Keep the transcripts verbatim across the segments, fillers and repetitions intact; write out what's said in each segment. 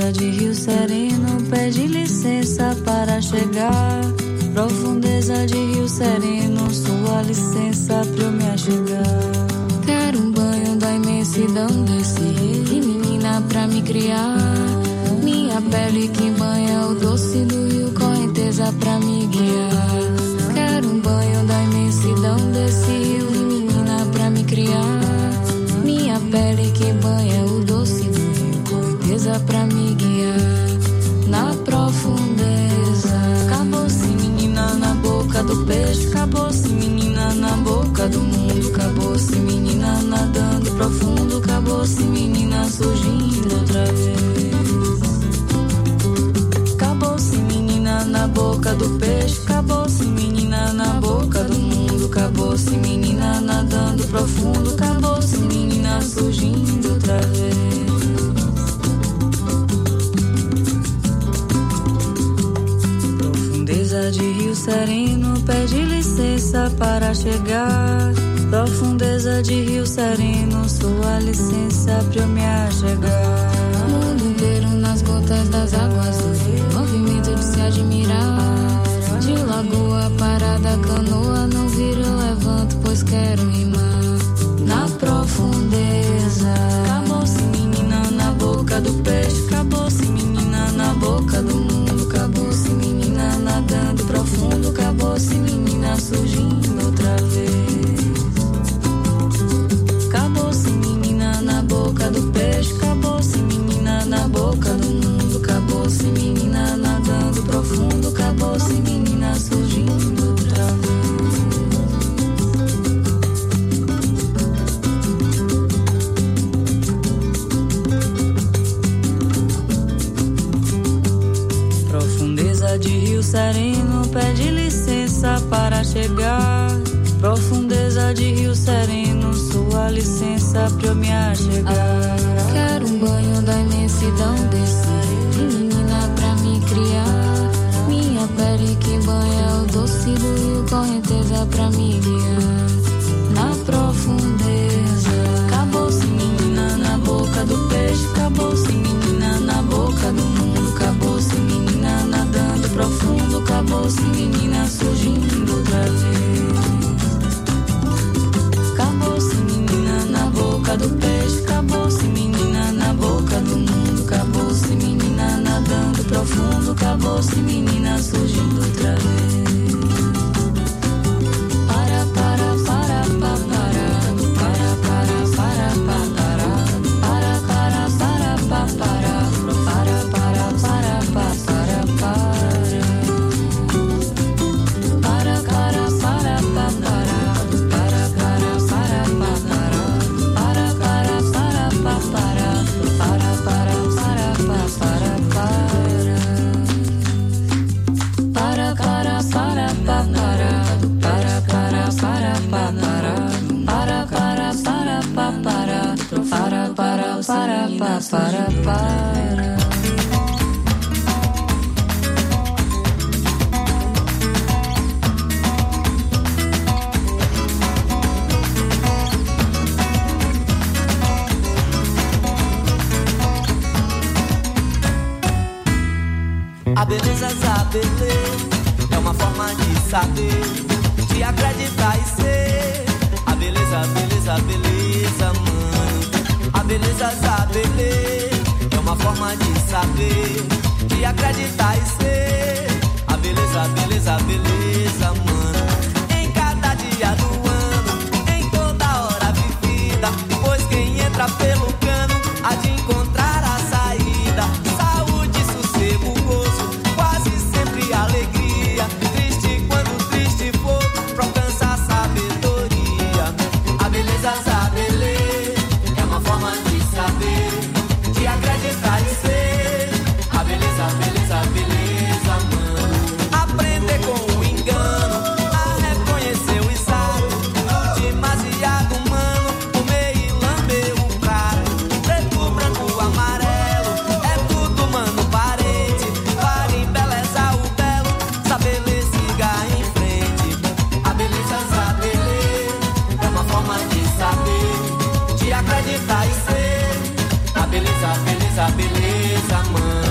Profundeza de rio sereno, pede licença para chegar. Profundeza de rio sereno, sua licença pra eu me achegar. Quero um banho da imensidão desse rio, e menina pra me criar. Minha pele que banha o doce do rio, correnteza pra me guiar. Quero um banho da imensidão desse rio, e menina pra me criar. Minha pele que banha o doce do rio, correnteza pra me guiar. Na profundeza, acabou-se menina na boca do peixe, acabou-se menina na boca do mundo, acabou-se menina nadando profundo, acabou-se menina surgindo outra vez. Acabou-se menina na boca do peixe, acabou-se menina na boca do mundo, acabou-se menina nadando profundo, acabou-se menina surgindo outra vez. Profundeza de rio sereno, pede licença para chegar. Profundeza de rio sereno, sua licença pra eu me achegar. Mundo inteiro nas gotas das águas do rio, movimento de se admirar. De lagoa, parada, canoa, não viro, eu levanto, pois quero rimar. Na profundeza, acabou-se menina na boca do peixe, acabou-se menina na boca do mundo, acabou-se menina nadando profundo, acabou-se menina surgindo outra vez. Acabou-se menina na boca do peixe, acabou-se menina na boca do mundo, acabou-se menina nadando profundo, acabou-se menina surgindo outra vez. Profundeza de rio sereno, pede licença para chegar. Profundeza de rio sereno, sua licença pra eu me achegar. Quero um banho da imensidão desse rio, menina pra me criar. Minha pele que banha o doce do rio, correnteza pra me guiar. Na profundeza, acabou-se menina na boca do peixe, acabou-se menina na boca do mundo, acabou-se menina nadando profundo, acabou-se menina surgindo outra vez. Acabou-se menina na boca do peixe, acabou-se menina na boca do mundo, acabou-se menina nadando profundo, acabou-se menina surgindo outra vez. Para, para, para, para, para, para, para, para, para, para, para, para, para, para, para, para, para. Para, para. A beleza, a beleza é uma forma de saber, de acreditar e ser. A beleza, a beleza, a beleza, mãe. A beleza, a beleza é uma forma de saber, de acreditar e ser. A beleza, a beleza, a beleza, mano. Em cada dia do ano, em toda hora vivida, pois quem entra pelo cano há de encontrar a saída. Saúde, sossego, gozo, quase sempre alegria. Triste quando triste for, pra alcançar sabedoria. A beleza, a beleza é uma forma de saber, de acreditar e ser. A beleza, a beleza, a beleza, mano. Aprender com o engano, a reconhecer o exato. Demasiado humano, comer e lamber o prato. Preto, branco, amarelo, é tudo mano parente. Para embelezar o belo, saber ler, siga em frente. A beleza, a beleza é uma forma de saber, de acreditar e ser. A beleza, a beleza, a beleza, mano.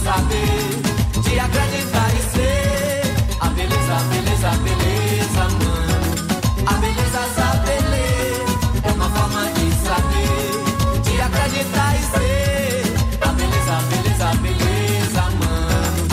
saber, de acreditar e ser. A beleza, a beleza, a beleza, mano. A beleza, saber ler, é uma forma de saber, de acreditar e ser. A beleza, a beleza, a beleza, mano.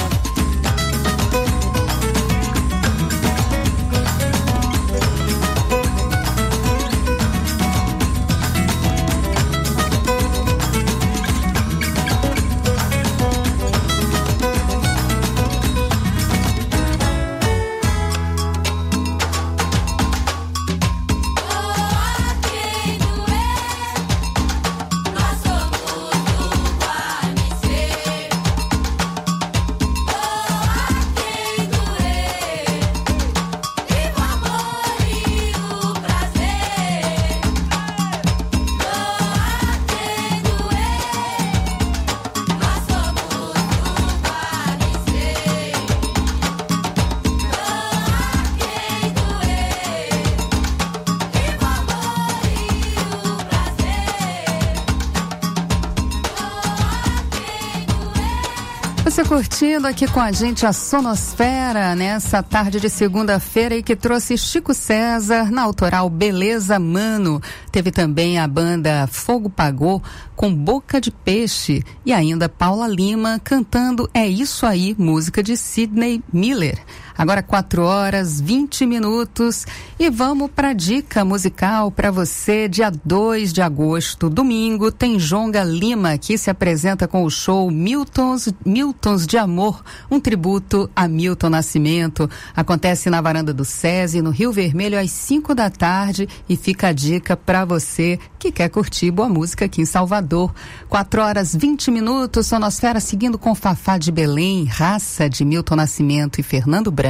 Você curtindo aqui com a gente a Sonosfera nessa tarde de segunda-feira e que trouxe Chico César na autoral Beleza Mano. Teve também a banda Fogo Pagou com Boca de Peixe e ainda Paula Lima cantando É Isso Aí, música de Sidney Miller. Agora quatro horas, vinte minutos e vamos para a dica musical para você. Dia dois de agosto, domingo, tem Jonga Lima que se apresenta com o show Miltons, Miltons de Amor, um tributo a Milton Nascimento. Acontece na varanda do SESI, no Rio Vermelho, às cinco da tarde e fica a dica para você que quer curtir boa música aqui em Salvador. quatro horas, vinte minutos, Sonosfera seguindo com Fafá de Belém, Raça de Milton Nascimento e Fernando Brant.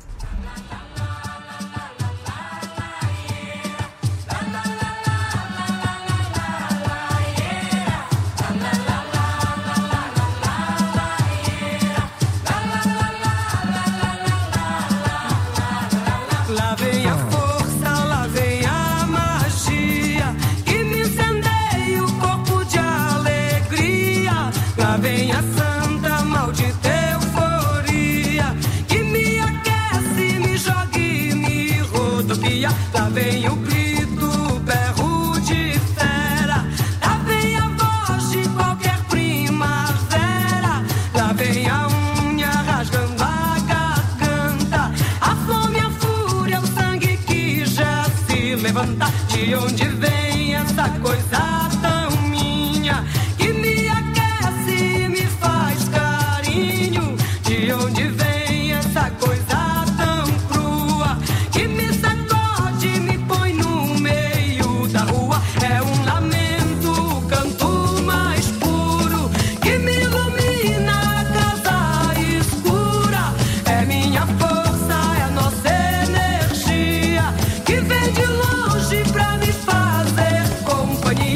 Lá vem a força, lá vem a magia que me incendeia o corpo de alegria. Lá vem a santa maldita euforia que me aquece, me joga e me rodopia. Lá vem o grito, o berro de fera. Lá vem a voz de qualquer primavera. Lá vem a unha rasgando a garganta. A fome, a fúria, o sangue que já se levanta. De onde vem essa coisa tão minha que me aquece e me faz carinho? De onde vem essa coisa tão crua que me sacode e me põe no meio da rua? É um lamento, o canto mais puro que me ilumina a casa escura. É minha força, é nossa energia que vem de longe pra me fazer companhia.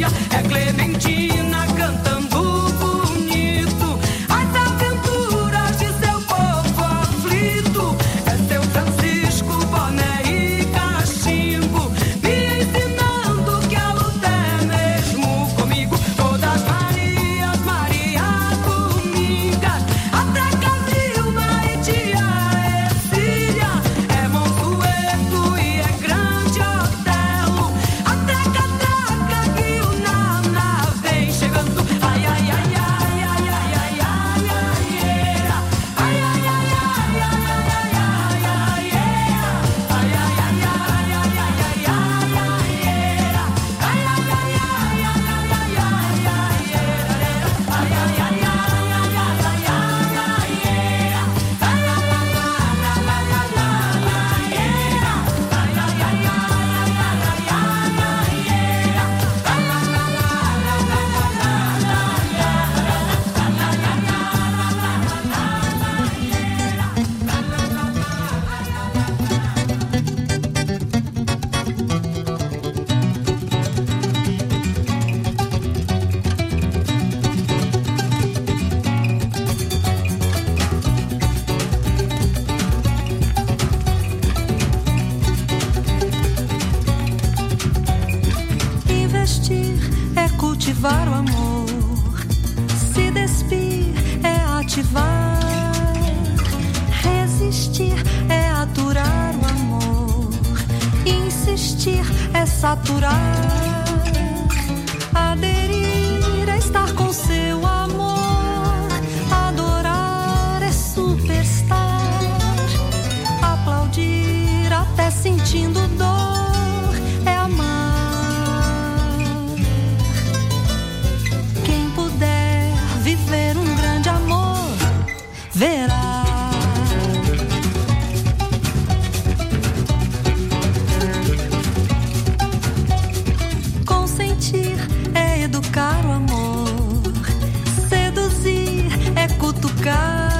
saturar. Aderir é estar com seu amor. Adorar é superstar. Aplaudir até sentindo dor é amar. Quem puder viver um grande amor verá. Educar o amor, seduzir é cutucar,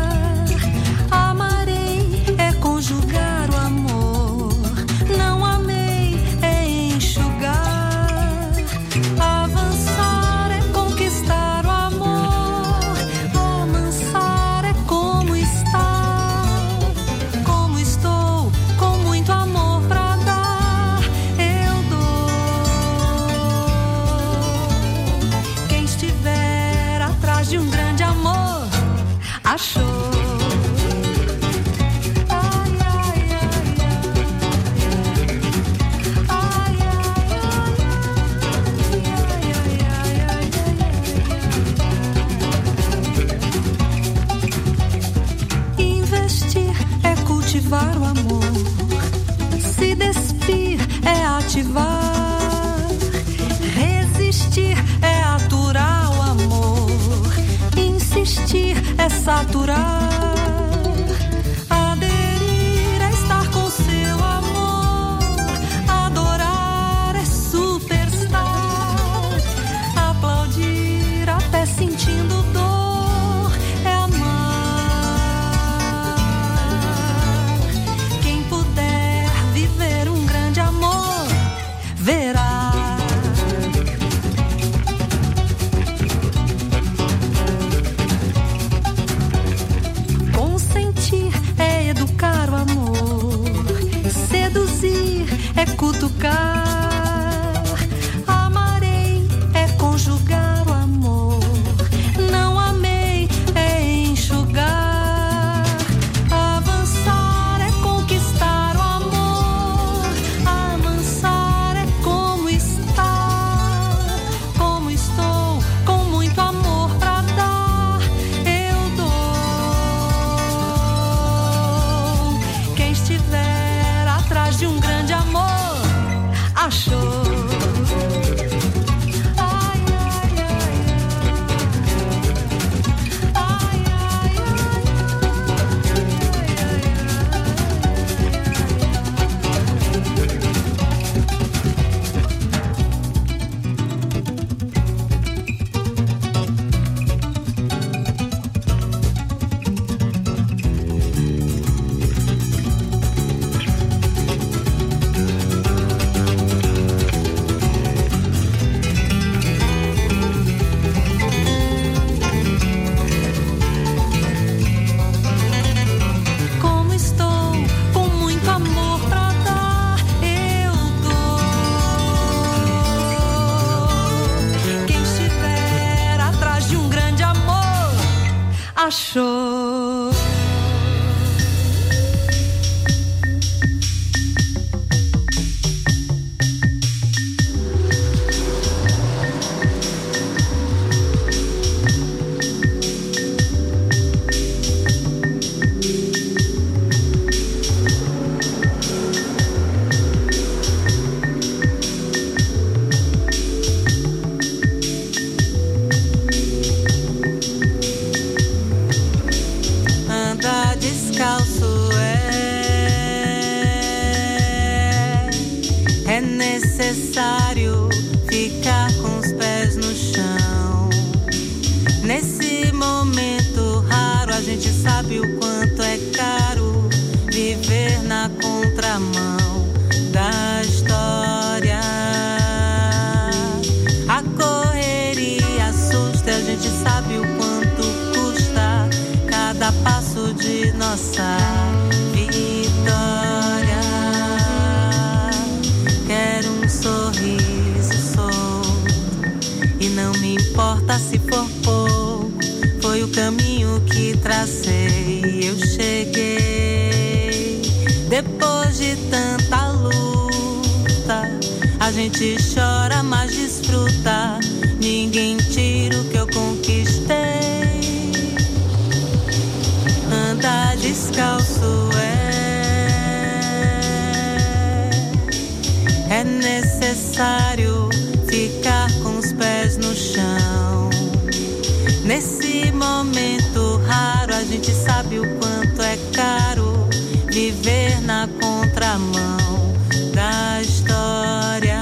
amarei é conjugar o amor, não amei é enxugar, avançar é conquistar o amor, amansar é como estar, como estou, com muito amor pra dar, eu dou. De um grande amor achou. Ai, ai, ai, ai, ai, ai, ai. Investir é cultivar o amor. Se despir é ativar. Resistir é aturar o amor. Insistir é saturar. Aderir é estar com seu amor. Adorar é superstar. Aplaudir até sentindo dor é amar. Quem puder viver um grande amor verá. Educar o amor, seduzir é cutucar, amarei é conjugar o amor, não amei é enxugar, avançar é conquistar o amor, amansar é como estar, como estou, com muito amor pra dar, eu dou. Estiver atrás de um grande amor, achou. Ai, ai, ai, ai, ai, achou. necessário ficar com os pés no chão. Nesse momento raro a gente sabe o quanto é caro viver na contramão da história. A correria assusta, a gente sabe o quanto custa cada passo de nossa vitória. Quero um sorriso solto e não me importa se for pouco. Foi o caminho que tracei, eu cheguei. Depois de tanta luta, A gente chora, mas desfruta. Ninguém tira o que eu conquistei. Andar descalço é É necessário ficar com os pés no chão. Nesse momento raro a gente sabe o quanto é caro viver na contramão da história.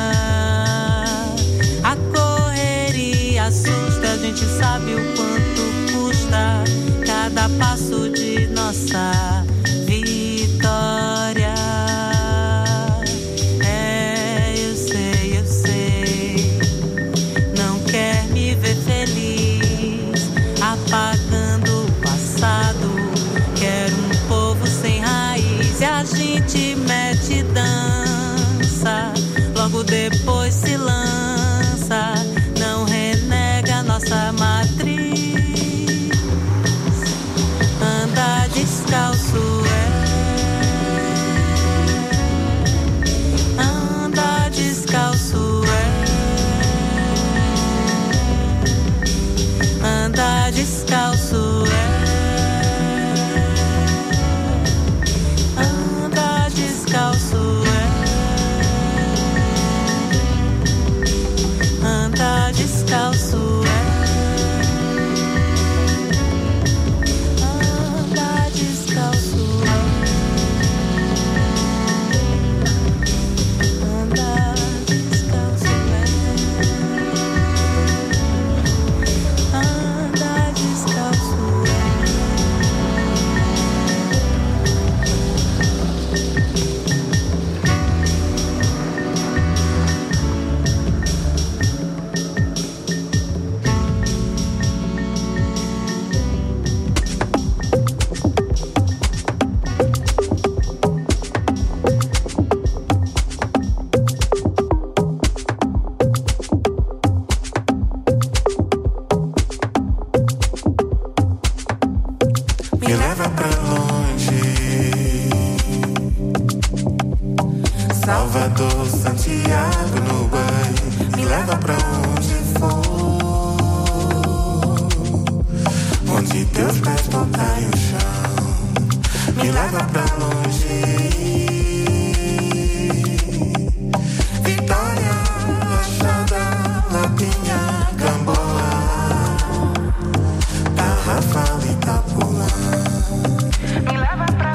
A correria assusta, a gente sabe o quanto custa cada passo de nossa vitória. É, eu sei, eu sei, não quer me ver feliz, apagando o passado. Quero um povo sem raiz e a gente mete dança, logo depois se lança, não renega nossa matriz. Andar descalço é Andar descalço é Andar descalço é Andar descalço é Andar descalço é Salvador, Santiago, no banho, me leva pra onde for, onde teus pés tocarem o chão, me leva pra longe. Vitória, Achada, Lapinha, Gamboa, Tarrafal e Itapuã, me leva pra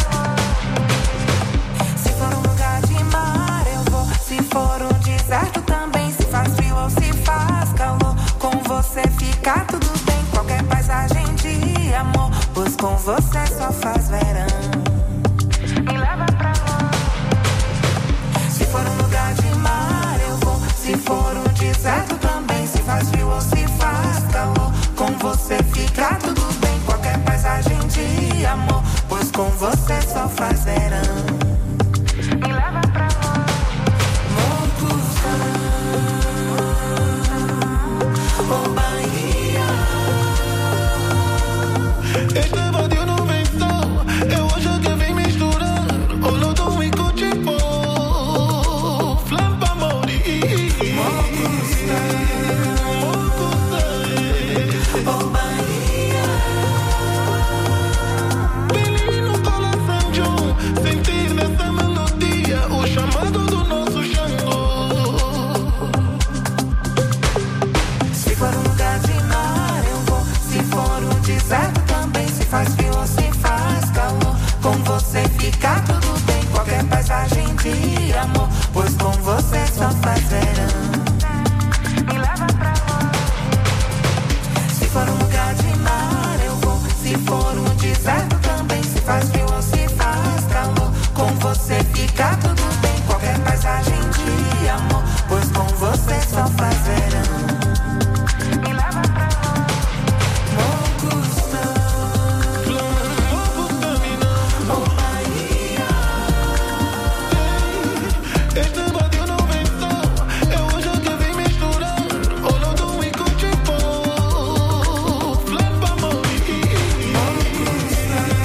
certo também, se faz frio ou se faz calor, com você fica tudo bem, qualquer paisagem de amor, pois com você só faz verão. Me leva pra lá. Se for um lugar de mar eu vou, se for um deserto também, se faz frio ou se faz calor, com você fica tudo bem, qualquer paisagem de amor, pois com você só faz verão. Me leva pra lá. Oh Bahia, este vadio não vem só, eu acho que vem misturar o lodo e cochipo, flampa mori, oh Bahia, menino coração João, sentir nessa melodia o chamado do nosso Xangô. Se for um lugar de mar eu vou, se for um deserto também, se faz frio ou se faz calor, com você fica tudo bem, qualquer paisagem de amor, pois com você só faz verão. Me leva pra lá. Se for um lugar de mar eu vou, se for um deserto também, se faz frio ou se faz calor, com você fica tudo bem, qualquer paisagem de amor, pois com você só faz verão. Yeah.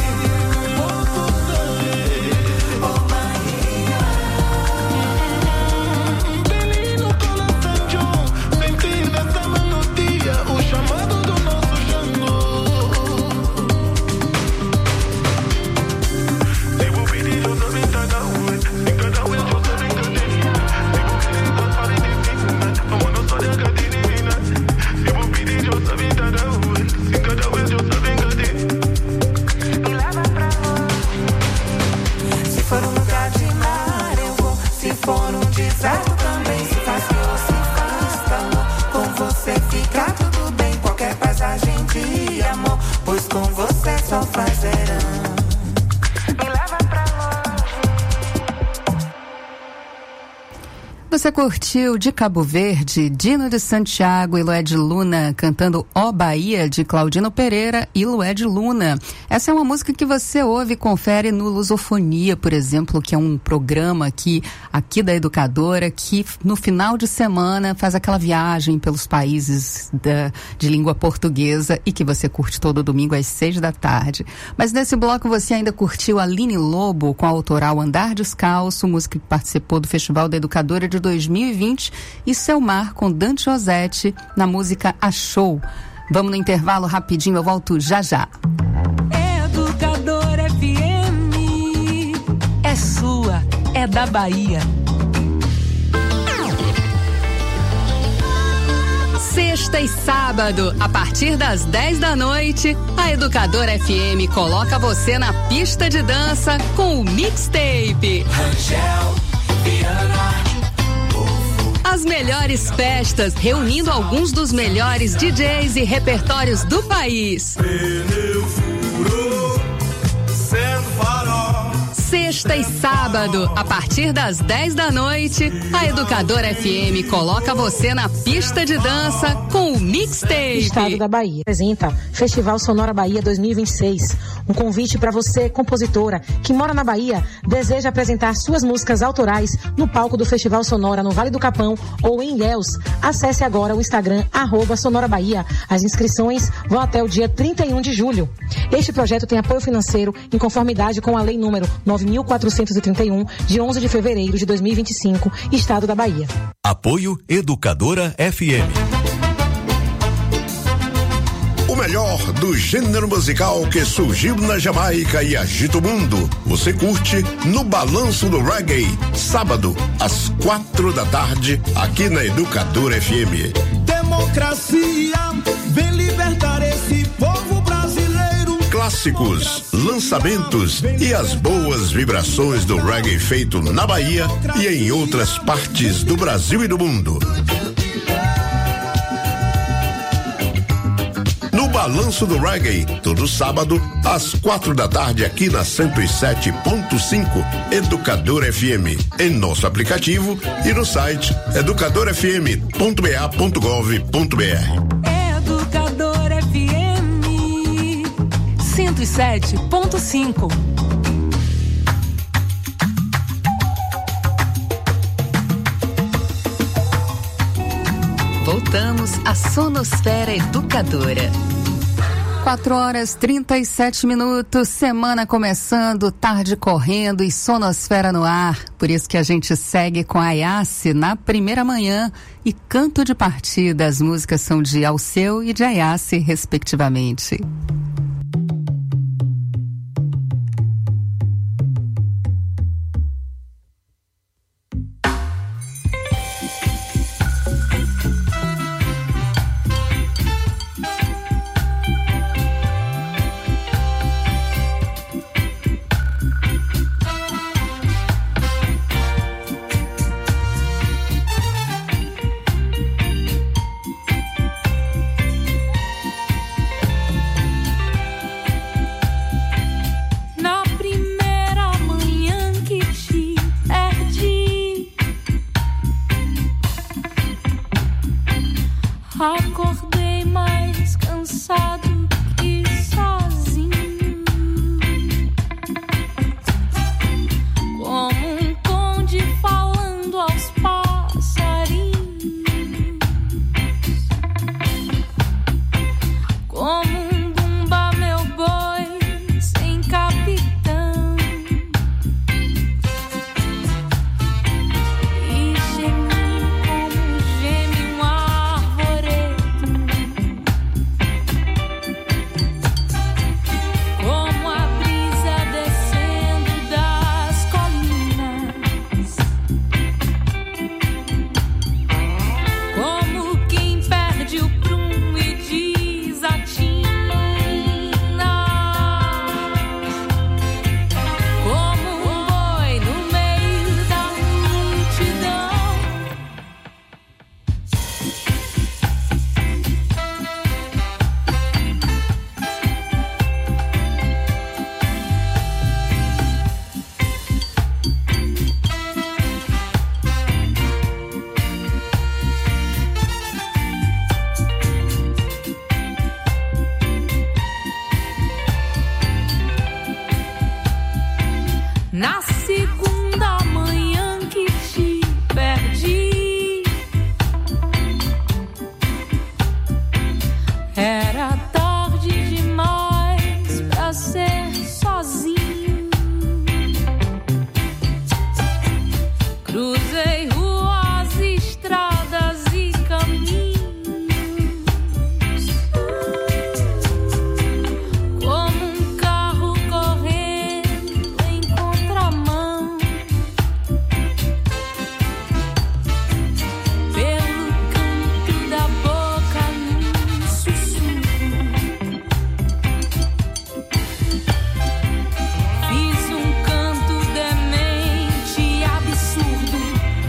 você só faz verão. Me leva pra longe. Você curtiu de Cabo Verde, Dino de Santiago e Lued Luna cantando Ó Bahia, de Claudino Pereira e Lued Luna. Essa é uma música que você ouve e confere no Lusofonia, por exemplo, que é um programa aqui, aqui da Educadora, que no final de semana faz aquela viagem pelos países da, de língua portuguesa e que você curte todo domingo às seis da tarde. Mas nesse bloco você ainda curtiu Aline Lobo com a autoral Andar Descalço, música que participou do Festival da Educadora de dois mil e vinte, e Selmar com Dante Ozzetti na música Achou. Vamos no intervalo rapidinho, eu volto já já. Educadora F M é sua, é da Bahia. Sexta e sábado, a partir das dez da noite, a Educadora F M coloca você na pista de dança com o Mixtape. Rangel, Viana, As melhores festas, reunindo alguns dos melhores D Js e repertórios do país. pneu furou, sendo farol. Sexta e sábado, a partir das dez da noite, a Educadora F M coloca você na pista de dança com o Mixtape. Estado da Bahia apresenta Festival Sonora Bahia dois mil e vinte e seis. Um convite para você, compositora, que mora na Bahia, deseja apresentar suas músicas autorais no palco do Festival Sonora no Vale do Capão ou em Ilhéus. Acesse agora o Instagram, arroba Sonora Bahia. As inscrições vão até o dia trinta e um de julho. Este projeto tem apoio financeiro em conformidade com a Lei número nove mil quatrocentos e trinta e um, de onze de fevereiro de dois mil e vinte e cinco, Estado da Bahia. Apoio Educadora F M. O melhor do gênero musical que surgiu na Jamaica e agita o mundo. Você curte no Balanço do Reggae, sábado, às quatro da tarde, aqui na Educadora F M. Democracia, vem libertar esse povo brasileiro. Clássicos, lançamentos e as boas vibrações do reggae feito na Bahia e em outras partes do Brasil e do mundo. No Balanço do Reggae, todo sábado, às quatro da tarde, aqui na cento e sete ponto cinco, Educadora F M, em nosso aplicativo e no site educadora f m ponto b a ponto gov ponto b r. Educadora F M cento e sete ponto cinco. Voltamos à Sonosfera Educadora. quatro horas trinta e sete minutos, semana começando, tarde correndo e Sonosfera no ar. Por isso que a gente segue com a Ayase na primeira manhã e Canto de Partida. As músicas são de Alceu e de Ayase, respectivamente. Na segunda manhã que te perdi, era tarde demais pra ser sozinho. Cruzei ruas, estradas e caminhos, como um carro correndo em contramão, pelo canto da boca num sussurro. Fiz um canto demente e absurdo.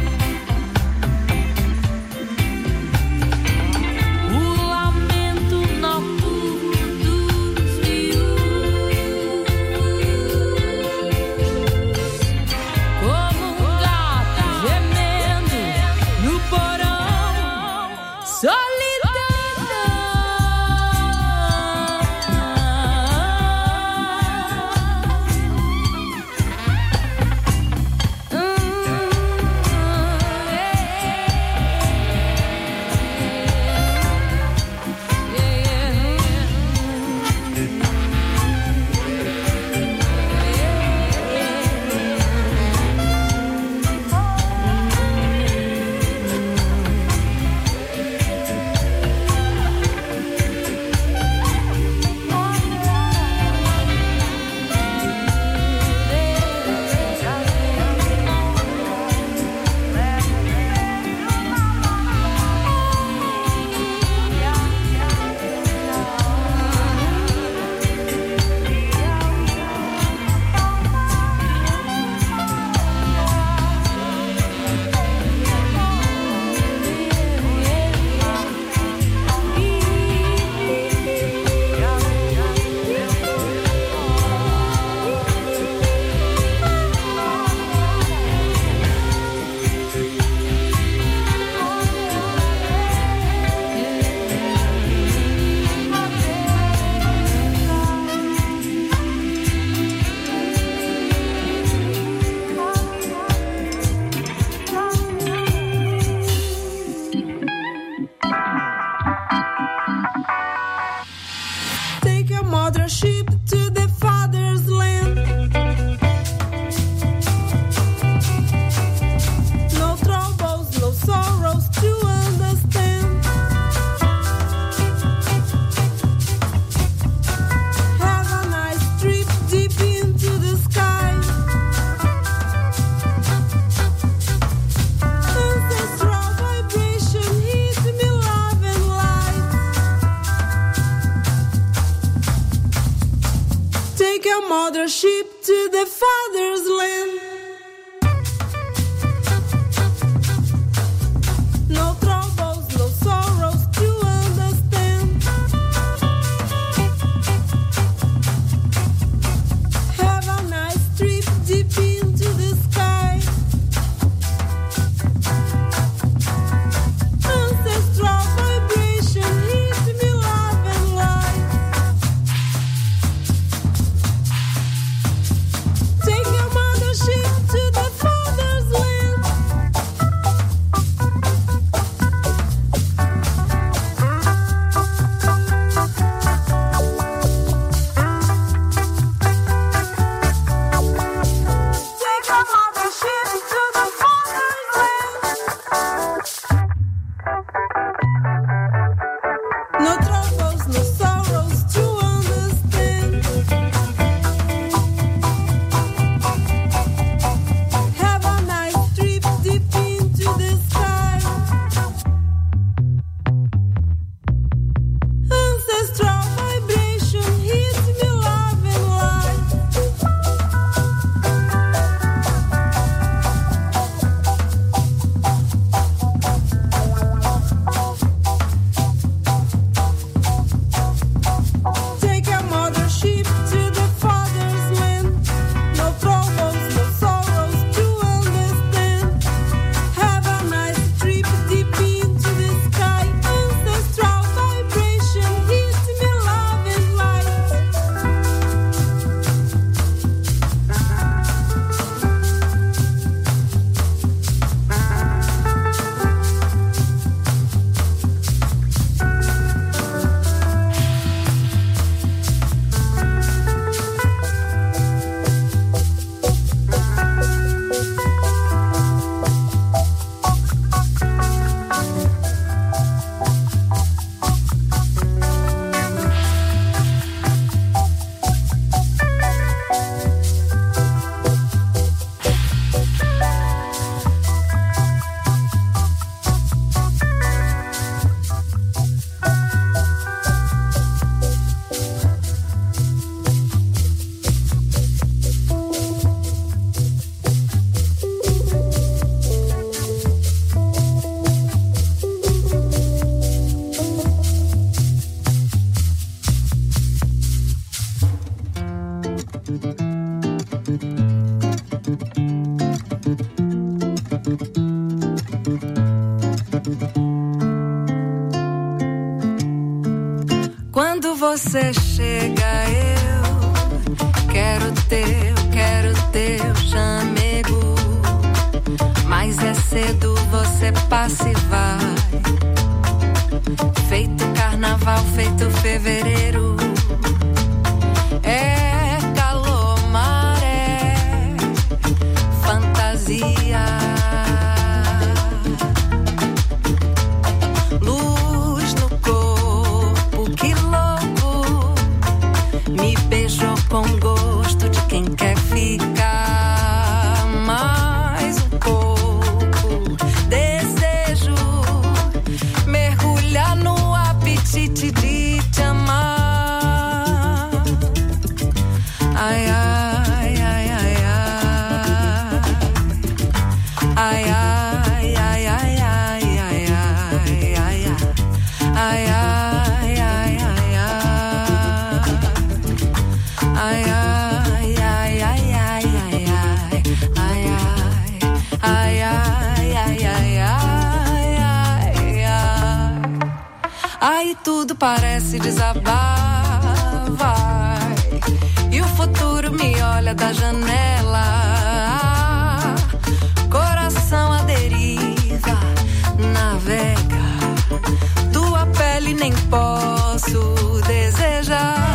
O lamento noturno dos viúvos, como um gato gemendo no porão, solidão. Take your mothership to the father's land. No troubles, no sorrows to understand. Have a nice trip deep into the sky. Ancestral vibration hit me love and light. Take your mothership to the father's land. No troubles, no sorrows to understand. Have a nice trip deep into the sky. Ancestral vibration hit me love and light. Take your mothership Quando você chega, eu quero teu, quero teu chamego. Mas é cedo, você passa e vai. Feito carnaval, feito fevereiro. É calor, maré, fantasia. Luz no corpo, que louco. Me beijou com gosto de quem quer ficar mais um pouco. Desejo mergulhar no apetite de te amar. Ai, ai, ai, ai, ai. Ai, ai, ai, ai, ai, ai, ai, ai, ai. Ai, ai, ai, ai, ai. Ai, ai, ai, ai, ai, ai, ai. Ai, ai, ai, ai, ai, ai, ai, ai. Ai, tudo parece desabar, vai. E o futuro me olha da janela. Coração à deriva, navega. Tua pele nem posso desejar.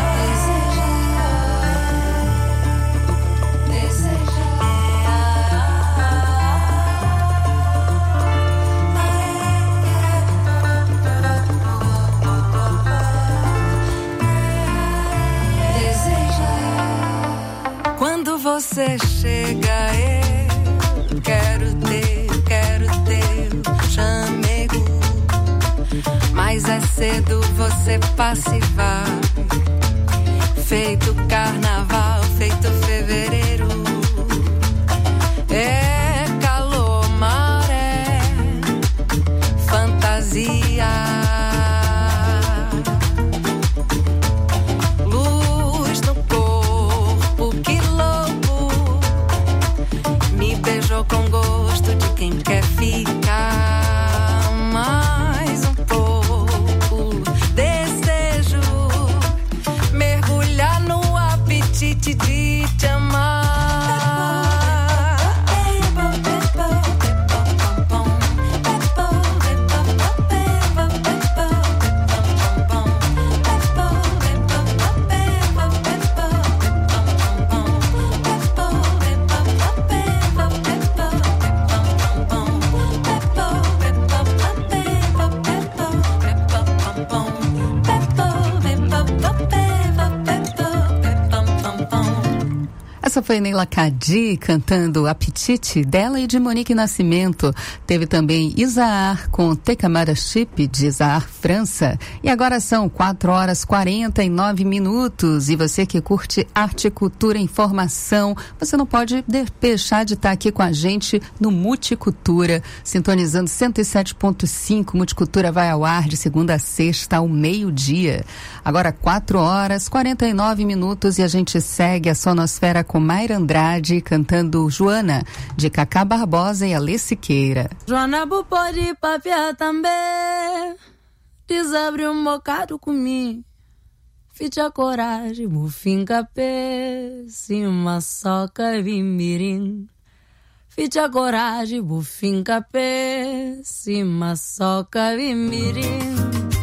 Quando você chega, eu quero teu, quero teu chamego. Mas é cedo, você passa e vai. Feito carnaval, feito fevereiro. É calor, maré, fantasia. Luz no corpo, que louco. Me beijou com gosto de quem quer ficar mais um pouco. Desejo mergulhar no apetite de te amar. Essa foi Neila Cadi cantando Apetite, dela e de Monique Nascimento. Teve também Isaar com Tecamara Chip, de Isaar, França. E agora são quatro horas e quarenta e nove minutos. E você que curte arte, cultura e informação, você não pode deixar de estar aqui com a gente no Multicultura, sintonizando cento e sete ponto cinco. Multicultura vai ao ar de segunda a sexta ao meio-dia. Agora quatro horas e quarenta e nove minutos e a gente segue a sonosfera com Mayra Andrade cantando Joana, de Cacá Barbosa e Alê Siqueira. Joana, pode papiar também. Desabre um bocado comigo. Fite a coragem, bufim capê, cima soca vimirim. Fite a coragem, bufim capê, cima soca vimirim.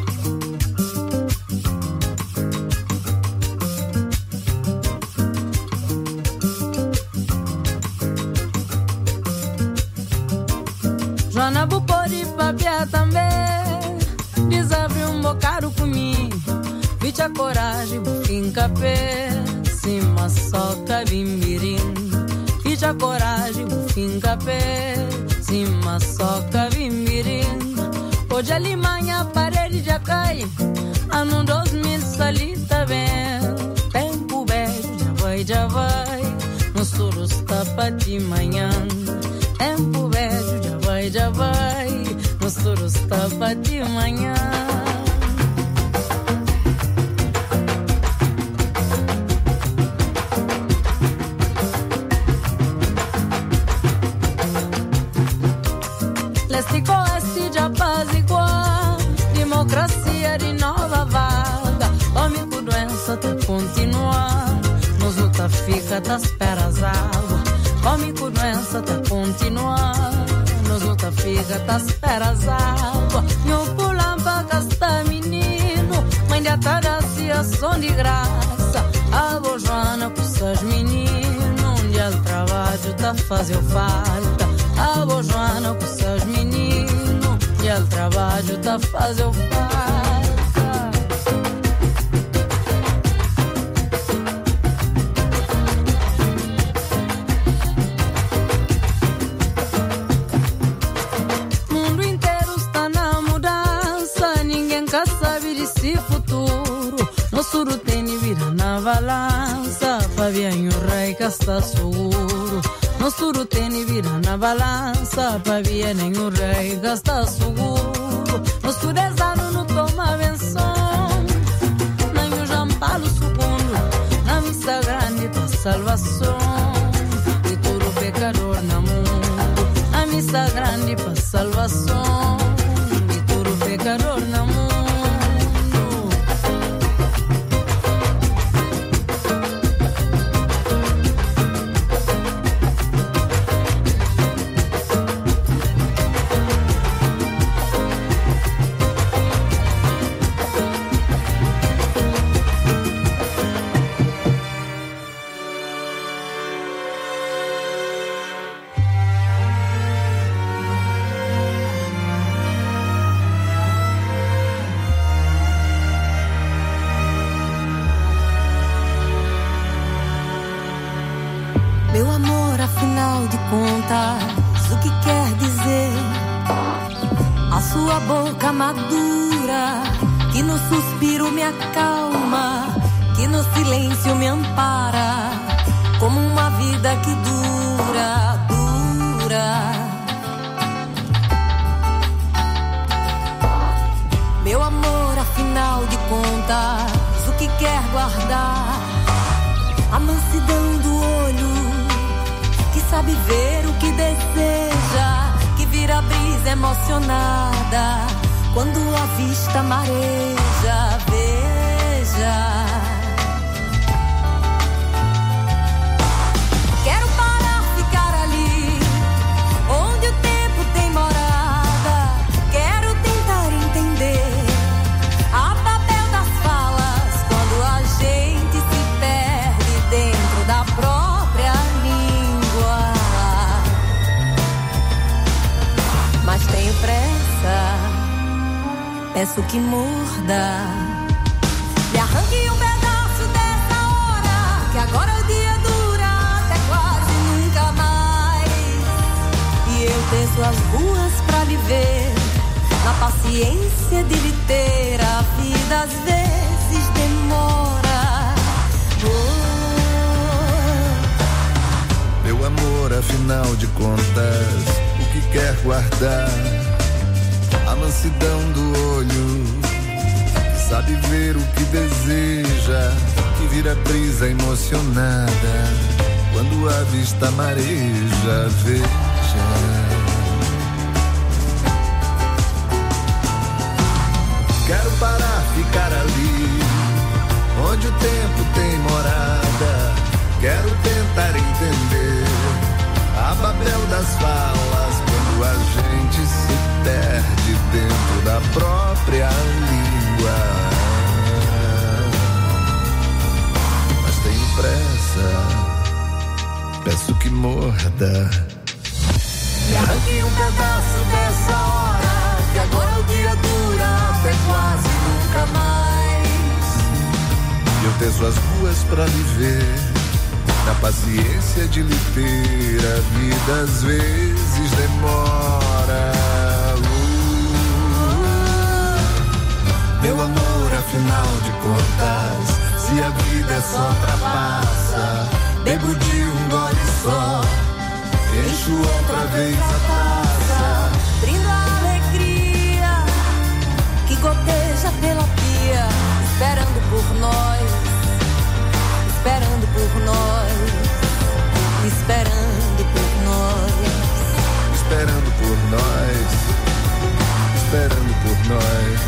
Joana, pode papiar também. Desabre um bocado comigo. Vite a coragem, bufim capê, cima soca vimirim. Vite a coragem, bufim capê, cima soca vimirim. Hoje a limanha, parede já cai. Ano dois mil salita bem. Tempo beijo, já vai, já vai. No surus tapa de manhã. Tempo beijo, já vai, já vai. No surus tapa de manhã. fica, tá espera as águas. Come com doença, tá continuar. Nos luta fica, tá espera as águas. Meu pulam pra gastar menino. Mãe de ataracia, som de graça. A boa Joana com seus meninos. Um dia o trabalho tá fazendo falta. A boa Joana com seus meninos. Um dia o trabalho tá fazendo falta. Suru tem vira na balança, Fabiano Rei que está seguro. No suru tem vira na balança, Fabiano Rei que está seguro. No surezano não toma benção, nem o João Paulo segundo, na missa grande para salvação. E todo pecador na mundo, na missa grande para salvação. E todo pecador na mundo. Meu amor, afinal de contas, o que quer dizer? A sua boca madura, que no suspiro me acalma, que no silêncio me ampara, como uma vida que dura, dura. Meu amor, afinal de contas, o que quer guardar? A mansidão do olho, que sabe ver o que deseja, que vira brisa emocionada quando a vista mareja. Veja, quero parar, ficar ali onde o tempo tem morada. Quero tentar entender a papel das falas quando a gente se perde dentro da própria língua. Mas tenho pressa, peço que morda, me arranque um pedaço dessa hora, que agora o dia dura até quase nunca mais. E eu desço as ruas pra lhe ver, na paciência de lhe ter. A vida às vezes demora. Oh. Meu amor, afinal de contas, o que quer guardar? A mansidão do olho, que sabe ver o que deseja, que vira brisa emocionada quando a vista mareja. Veja, quero parar, ficar ali onde o tempo tem morada. Quero tentar entender a Babel das falas quando a gente se perde dentro da própria língua. Mas tenho pressa, peço que morda, me arranque um pedaço dessa hora, que agora o dia dura até quase nunca mais. Eu teço as ruas pra viver, na paciência de lhe ter. A vida às vezes demora. uh, Meu amor, afinal de contas, se a vida só trapaça, bebo de um gole só, encho outra vez a taça, brindo a alegria que goteja pela pia, esperando por nós, esperando por nós, esperando por nós, esperando por nós, esperando por nós,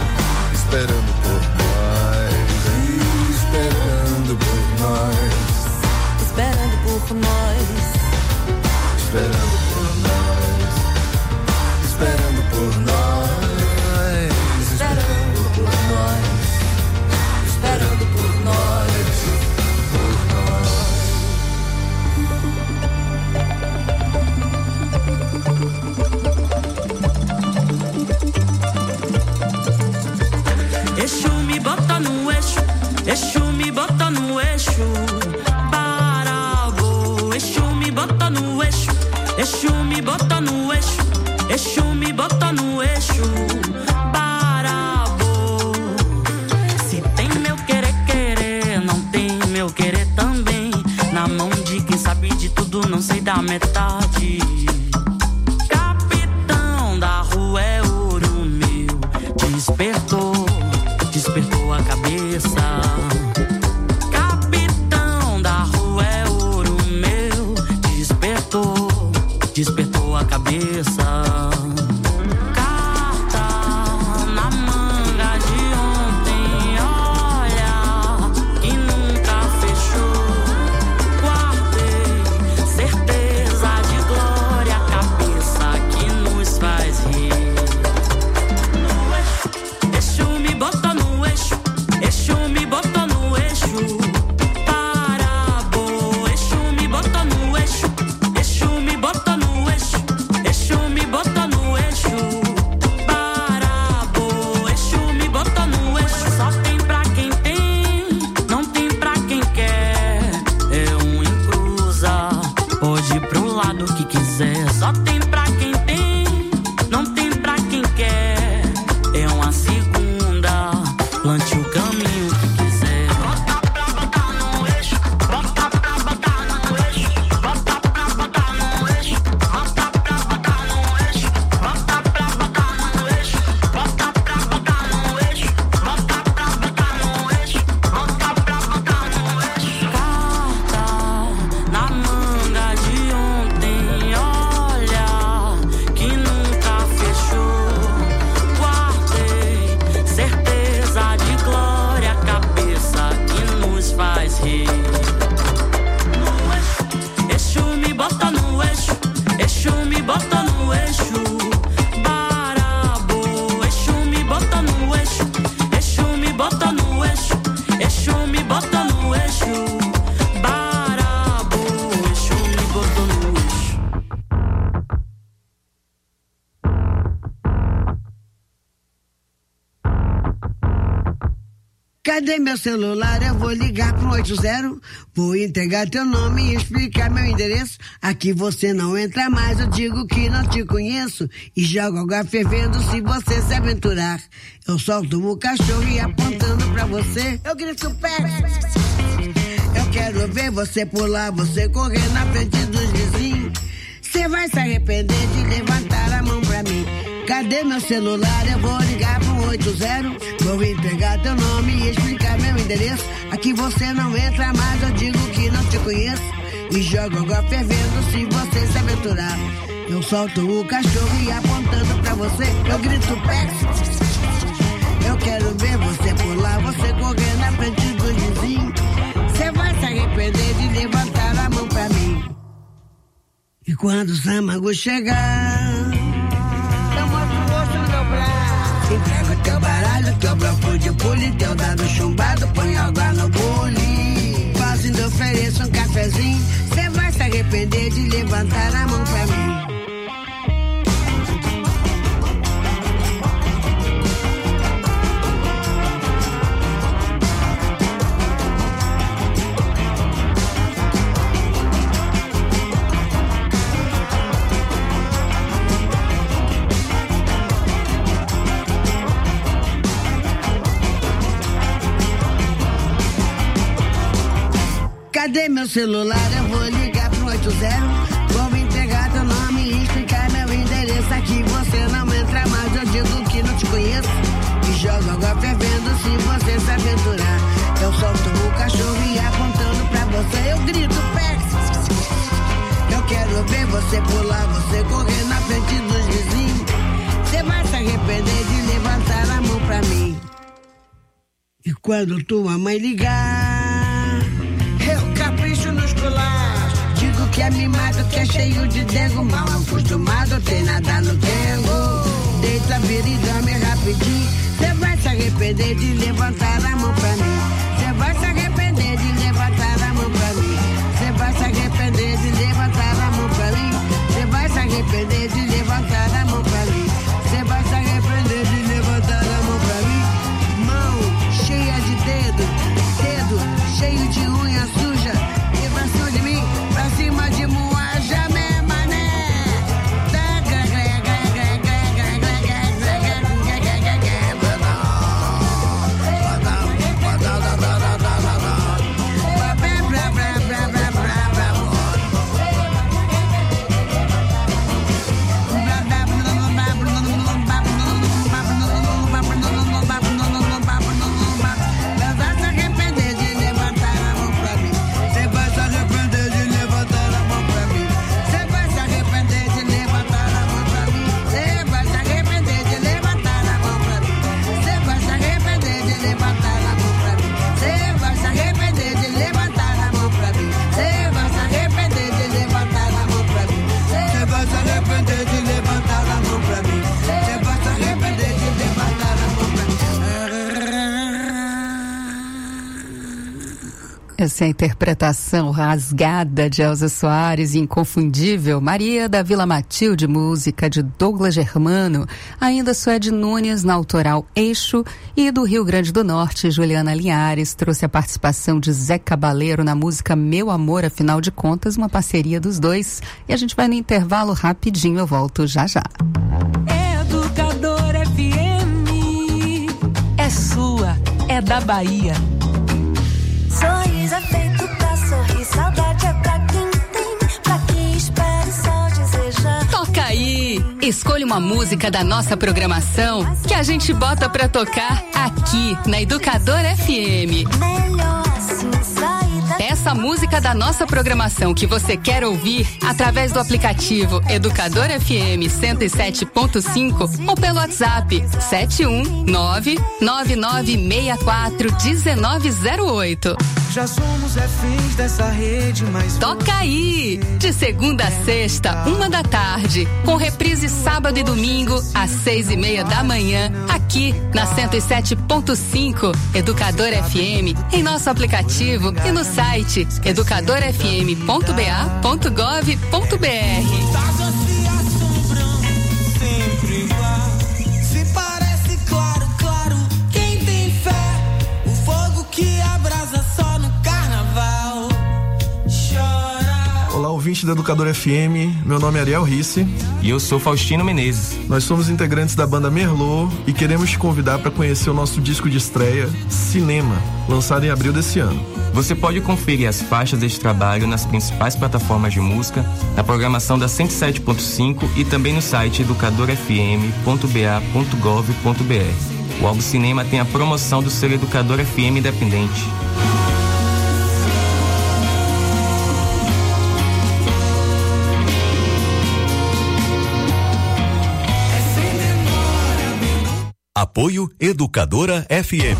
esperando por nós, esperando por nós. esperando por nós, esperando por nós, esperando por nós, esperando por nós, por nós. Exu me bota no eixo, Exu me bota no eixo, Barabo. Exu me bota no eixo, Exu me bota no eixo, Exu me bota no eixo, Barabo. Se tem meu querer, querer, não tem meu querer também. Na mão de quem sabe de tudo, não sei da metade. Capitão da rua é ouro meu, despertou, despertou a cabeça. Capitão da rua é ouro meu, despertou, despertou a cabeça. Carta na manga de ontem, olha, que nunca fechou. Guardei certeza de glória, cabeça que nos faz rir. Exu me bota no eixo, Exu me bota no eixo, Parabo. Exu me bota no eixo, Exu me bota no eixo, Exu me bota no eixo, Parabo. Exu me bota no eixo. Só tem pra quem tem, não tem pra quem quer. É um encruza, pode ir pro lado que quiser. Só tem pra quem tem, não tem pra quem quer. É uma segunda, plante o caminho que quiser. Bota pra botar no eixo, bota pra botar no eixo, bota pra botar no eixo, bota pra botar no eixo, bota pra botar no eixo, bota pra botar no eixo, bota pra botar no eixo, bota pra botar no eixo. Carta na manga de ontem, olha, que nunca fechou. Guardei certeza de glória, cabeça que nos faz rir. Exu me bota no eixo, Exu me bota no eixo, Barabo. Exu me bota no eixo, Exu me bota no eixo, Exu me bota no eixo, Barabo. Exu me botou no eixo. Cadê meu celular? Eu vou ligar pro oito zero. Vou entregar teu nome e explicar meu endereço. Aqui você não entra mais, eu digo que não te conheço. E jogo água fervendo se você se aventurar. Eu solto o cachorro e apontando pra você, eu grito pé. Eu quero ver você pular, você correr na frente dos vizinhos. Você vai se arrepender de levantar a mão pra mim. Cadê meu celular? Eu vou ligar pro oito zero. Vou entregar teu nome e explicar meu endereço. Aqui você não entra mais, eu digo que não te conheço. E jogo água fervendo se você se aventurar. Eu solto o cachorro e apontando pra você, eu grito pé. Eu quero ver você pular, você correr na frente dos vizinhos. Você vai se arrepender de levantar a mão pra mim. E quando o Samago chegar, eu mostro o rosto no meu braço. Entrego teu baralho, teu bloco de pule, teu dado chumbado, põe água no bule. Faço ainda ofereço um cafezinho. Cê vai se arrepender de levantar a mão pra mim. Cadê meu celular? Eu vou ligar pro oito zero. Vou entregar teu nome e explicar meu endereço. Aqui você não entra mais, eu digo que não te conheço. E jogo água fervendo se você se aventurar. Eu solto o cachorro e apontando pra você, eu grito pé. Eu quero ver você pular, você correr na frente dos vizinhos. Você vai se arrepender de levantar a mão pra mim. E quando tua mãe ligar, eu capricho nos colachos. Digo que que é mimado, que é cheio de dengo, mal acostumado, tem nada no dengo. Deita, vira e dorme rapidinho. Cê vai se arrepender de levantar a mão pra mim. Cê vai se arrepender de levantar a mão pra mim. Cê vai se arrepender de levantar a mão pra mim. Cê vai se arrepender de levantar a mão pra mim. Cê vai se arrepender de levantar a mão pra mim. Mão cheia de dedo, dedo cheio de unha suja. E pra cima de mim, pra cima de moaja, meu mané. Essa é a interpretação rasgada de Elza Soares, inconfundível. Maria da Vila Matilde, música de Douglas Germano. Ainda Suede Nunes, na autoral Eixo. E do Rio Grande do Norte, Juliana Linhares trouxe a participação de Zé Cabaleiro na música Meu Amor, afinal de contas, uma parceria dos dois. E a gente vai no intervalo rapidinho, eu volto já já. Educador F M é sua, é da Bahia. Sorriso é feito pra sorrir, saudade é pra quem tem, pra quem espera e só deseja. Toca aí! Escolha uma música da nossa programação que a gente bota pra tocar aqui na Educador F M. Melhor assim sair da... Essa música da nossa programação que você quer ouvir através do aplicativo Educador F M cento e sete ponto cinco ou pelo WhatsApp sete um nove nove nove seis quatro um nove zero oito. Já somos reféns dessa rede, mas toca aí! De segunda a sexta, uma da tarde, com reprise sábado e domingo às seis e meia da manhã, aqui na cento e sete ponto cinco Educador F M, em nosso aplicativo e no site educador f m ponto b a ponto gov ponto b r. Se parece claro, claro, quem tem fé, o fogo que abrasa só no carnaval. Chora. Olá, ouvinte da Educador F M, meu nome é Ariel Risse. E eu sou Faustino Menezes. Nós somos integrantes da banda Merlot e queremos te convidar para conhecer o nosso disco de estreia, Cinema, lançado em abril desse ano. Você pode conferir as faixas deste trabalho nas principais plataformas de música, na programação da cento e sete ponto cinco e também no site educador f m ponto b a ponto gov ponto b r. O álbum Cinema tem a promoção do selo Educador F M Independente. Apoio Educadora F M.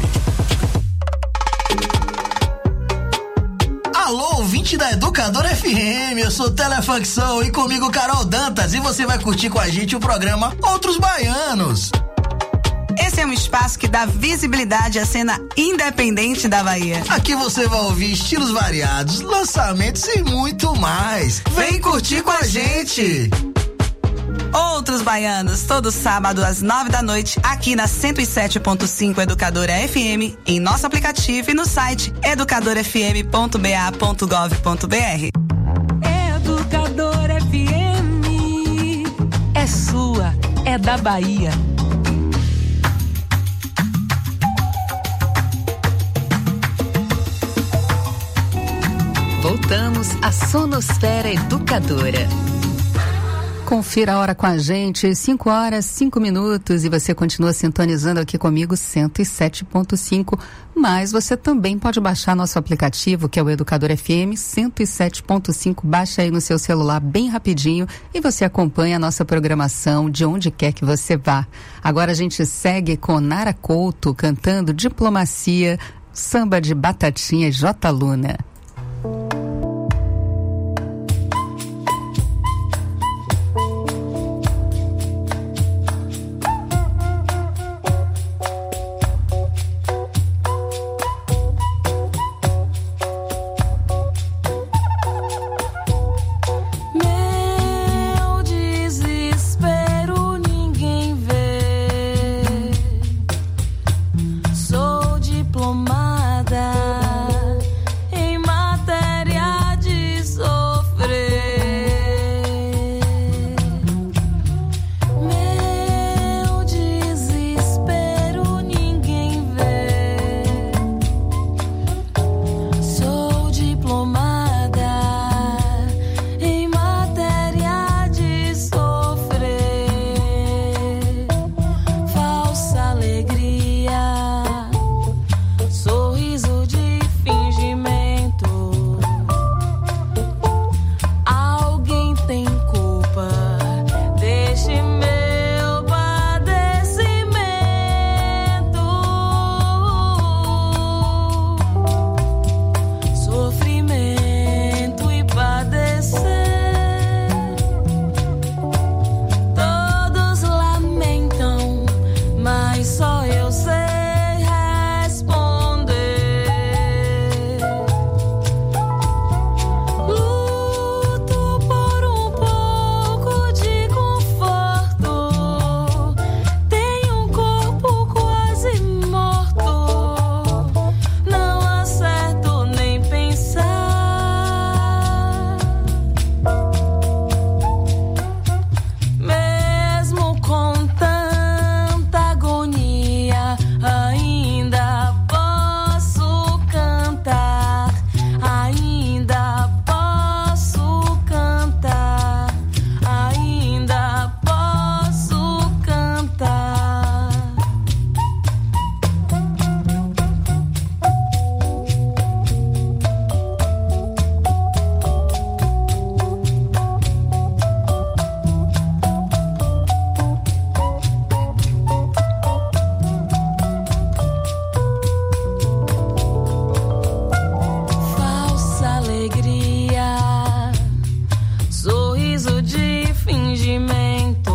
Alô, ouvinte da Educadora F M, eu sou Telefunk Soul e comigo Carol Dantas, e você vai curtir com a gente o programa Outros Baianos. Esse é um espaço que dá visibilidade à cena independente da Bahia. Aqui você vai ouvir estilos variados, lançamentos e muito mais. Vem curtir com a gente! Outros Baianos, todo sábado às nove da noite, aqui na cento e sete ponto cinco Educadora F M, em nosso aplicativo e no site educador f m ponto b a ponto gov ponto b r. Educador F M é sua, é da Bahia. Voltamos à Sonosfera Educadora. Confira a hora com a gente, cinco horas, cinco minutos, e você continua sintonizando aqui comigo cento e sete ponto cinco, mas você também pode baixar nosso aplicativo, que é o Educador F M cento e sete ponto cinco, baixa aí no seu celular bem rapidinho e você acompanha a nossa programação de onde quer que você vá. Agora a gente segue com Nara Couto cantando Diplomacia, samba de Batatinha e J. Luna. alegria, sorriso de fingimento.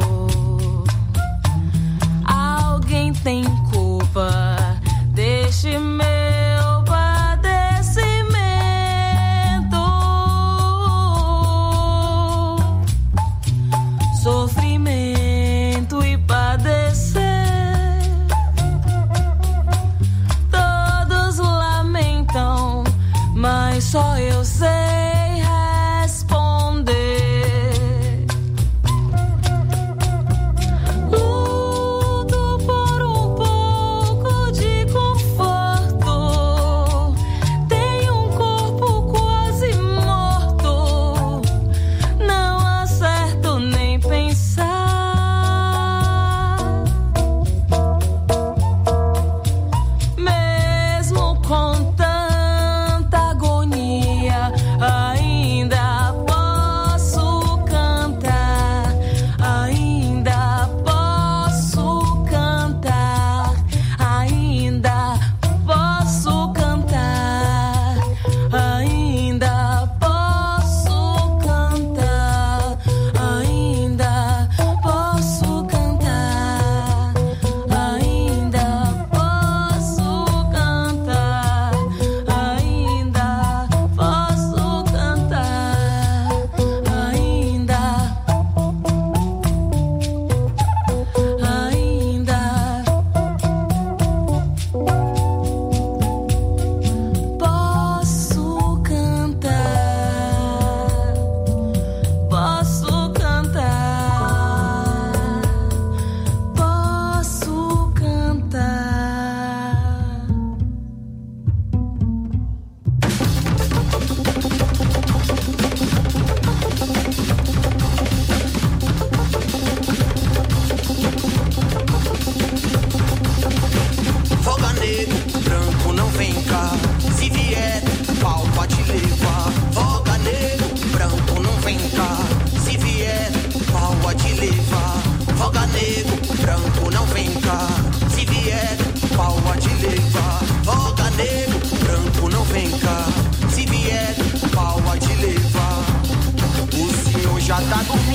Alguém tem culpa deste meu padecimento. Sofrimento e padecer, todos lamentam, mas só eu sei responder. Luto por um pouco de conforto, tenho um corpo quase morto, não acerto nem pensar. Mesmo com tanta agonia, ainda posso cantar, ainda posso cantar, ainda posso cantar, ainda posso cantar, ainda posso cantar, ainda posso cantar, ainda posso cantar, ainda, ainda posso cantar, posso cantar, posso cantar. Folga negro, branco não vem cá. Se vier, pau pra te levar. Folga negro, branco não vem cá. Se vier, pau a te levar. Folga negro, branco não vem cá. Se vier, pau a te levar. Folga negro, branco não vem cá. Se vier, pau a te levar. O senhor já tá dormindo.